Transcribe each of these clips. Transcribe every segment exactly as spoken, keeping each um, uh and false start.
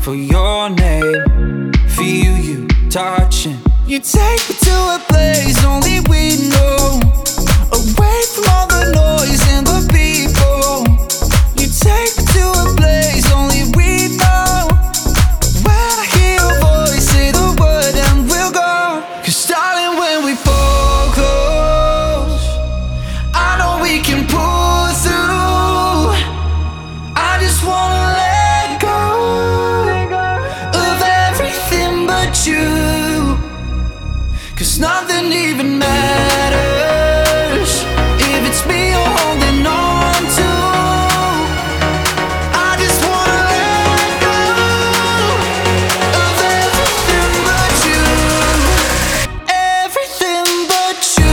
for your name. Feel you touching. You take me to a place only we know, away from all the noise and the people. You take me to a place only we know. When I hear your voice, say the word and we'll go. 'Cause darling, when we fall close, I know we can pull through. I just wanna let go of everything but you. 'Cause nothing even matters if it's me you're holding on to. I just wanna let go of everything but you. Everything but you.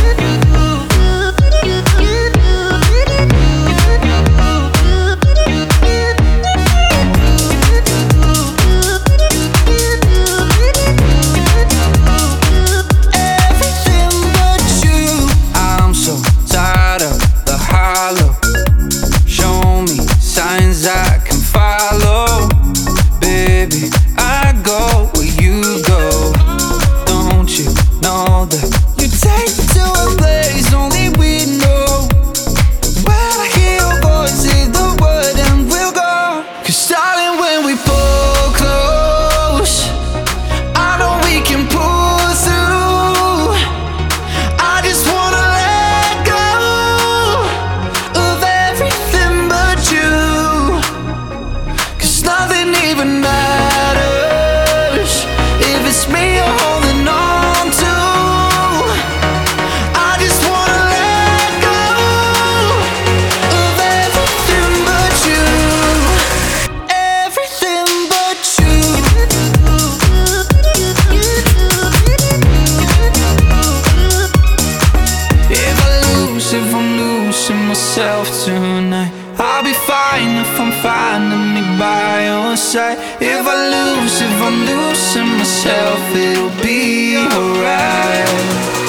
I can follow, baby. I go where you go. Don't you know that you take me to a place only we know? When I hear your voice, say the word and we'll go. 'Cause darling, when we pull close, I know we can pull through. I just wanna let go of everything but you. Nothing even matters if it's me you're holding on to. I just wanna let go of everything but you. Everything but you. If I lose, if I'm losing myself tonight, I'll be fine if I'm finding me by your side. If I lose, if I'm losing myself, it'll be alright.